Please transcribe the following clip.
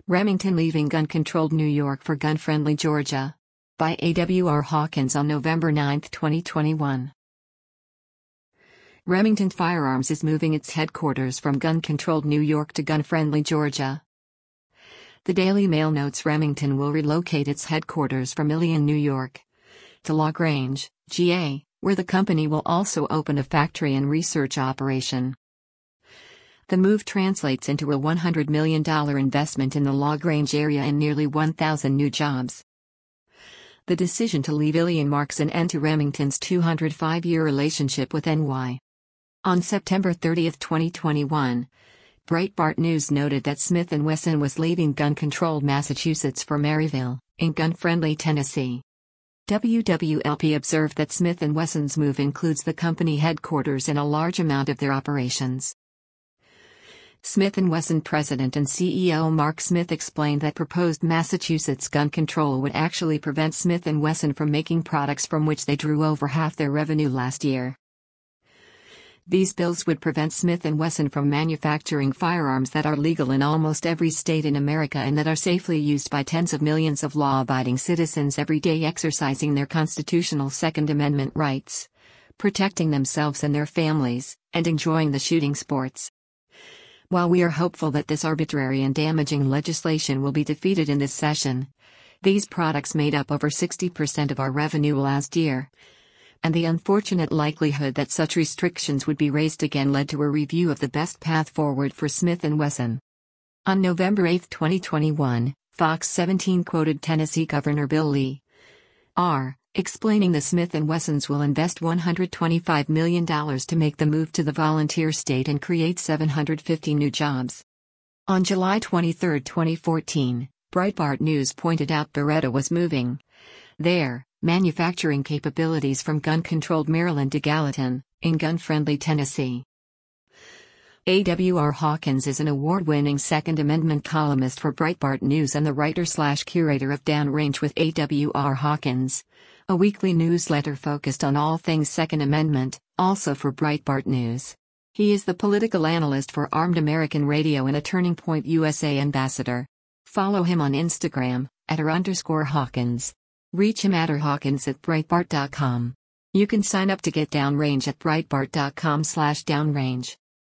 Remington leaving gun-controlled New York for gun-friendly Georgia. By A.W.R. Hawkins on November 9, 2021. Remington Firearms is moving its headquarters from gun-controlled New York to gun-friendly Georgia. The Daily Mail notes Remington will relocate its headquarters from Ilion, New York, to LaGrange, GA, where the company will also open a factory and research operation. The move translates into a $100 million investment in the LaGrange area and nearly 1,000 new jobs. The decision to leave Ilion marks an end to Remington's 205-year relationship with NY. On September 30, 2021, Breitbart News noted that Smith & Wesson was leaving gun-controlled Massachusetts for Maryville, in gun-friendly Tennessee. WWLP observed that Smith & Wesson's move includes the company headquarters and a large amount of their operations. Smith & Wesson President and CEO Mark Smith explained that proposed Massachusetts gun control would actually prevent Smith & Wesson from making products from which they drew over half their revenue last year. These bills would prevent Smith & Wesson from manufacturing firearms that are legal in almost every state in America and that are safely used by tens of millions of law-abiding citizens every day exercising their constitutional Second Amendment rights, protecting themselves and their families, and enjoying the shooting sports. While we are hopeful that this arbitrary and damaging legislation will be defeated in this session, these products made up over 60% of our revenue last year, and the unfortunate likelihood that such restrictions would be raised again led to a review of the best path forward for Smith & Wesson. On November 8, 2021, Fox 17 quoted Tennessee Governor Bill Lee, explaining the Smith & Wessons will invest $125 million to make the move to the volunteer state and create 750 new jobs. On July 23, 2014, Breitbart News pointed out Beretta was moving their manufacturing capabilities from gun-controlled Maryland to Gallatin, in gun-friendly Tennessee. A.W.R. Hawkins is an award-winning Second Amendment columnist for Breitbart News and the writer/curator of Downrange with A.W.R. Hawkins, a weekly newsletter focused on all things Second Amendment, also for Breitbart News. He is the political analyst for Armed American Radio and a Turning Point USA ambassador. Follow him on Instagram, @r_Hawkins. Reach him at Hawkins@Breitbart.com. You can sign up to get Downrange at Breitbart.com/Downrange.